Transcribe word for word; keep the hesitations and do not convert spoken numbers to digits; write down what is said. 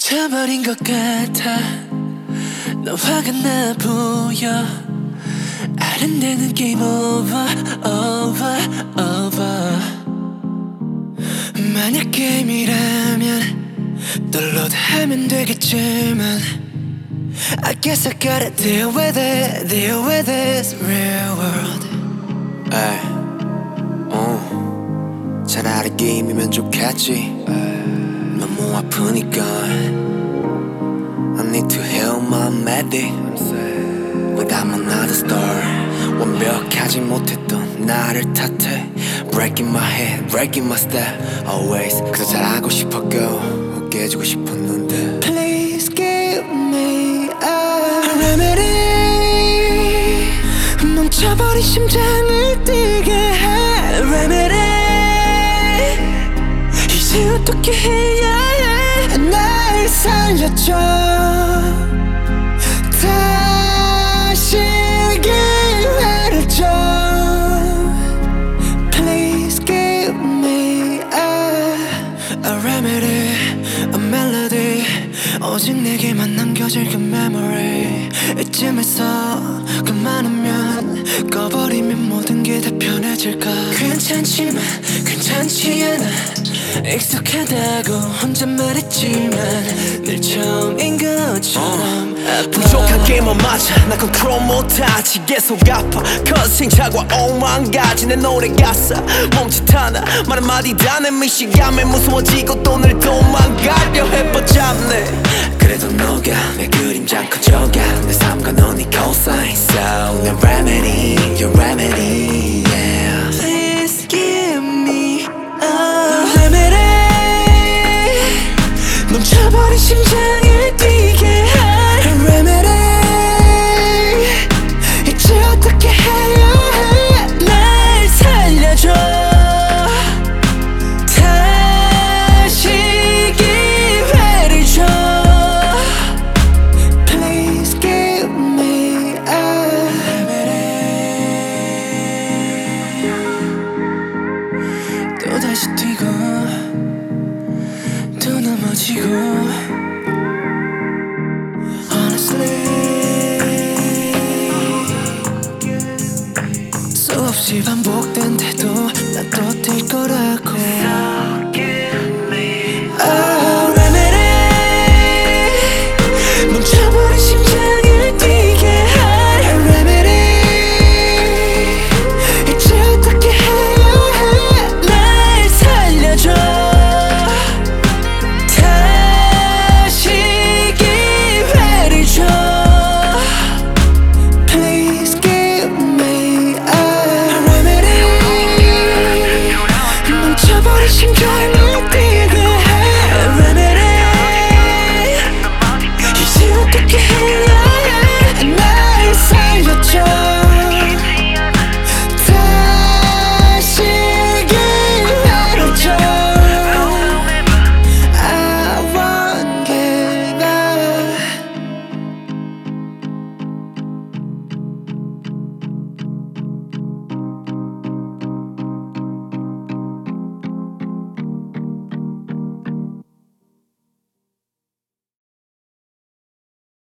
미쳐버린 것 같아. 너 화가 나 보여. 아른대는 게임 오버 오버 오버. 만약 게임이라면 download하면 되겠지만 I guess I gotta deal with it, deal with this real world. 에이, 어, 차라리 게임이면 좋겠지. 너무 아프니까 I need to heal my medic without another star. 완벽하지 못했던 나를 탓해. Breaking my head, breaking my step always. 그저 잘하고 싶었고 깨지고 싶었는데 Please give me a remedy. 멈춰버린 심장을 뛰게 해 remedy. 이제 어떻게 해야 해. 날 살려줘. 다시 기회를 줘. Please give me a, a remedy, a melody. 오직 내게만 남겨질 그 memory. 이쯤에서 그만하면 꺼버리면 모든 게 다 편해질까. 괜찮지만 괜찮지 않아. 익숙하다고 혼자 말했지만 늘 처음인 것처럼 아파. 부족한 게임은 맞아. 나 컨트롤 못하지. 계속 아파. 커싱 차과 오만 가지 내 노래 가사 멈칫 하나 말 한마디 다 내 미시감에 무서워지고 또 늘 도망가려 해뻗잡네. 그래도 너가 내 그림자 커져가. 내 삶과 넌 네 cosign. So 내 remedy, your remedy, yeah. Please give me a remedy. 멈춰버린 심장을 뛰게 해 remedy. 이제 어떻게 해야 해. 날 살려줘. 다시 기회를 줘. Please give me a remedy. 또다시 뛰고 또 넘어지고 Honestly 수없이 반복된데도 난 또 뛸 거라고. Oh, remedy. 멈춰버린 심장을 뛰게 해 remedy. 이제 어떻게 해야 해. 날 살려줘. 다시 기회를 줘. Please give me a remedy. 멈춰버린 심장을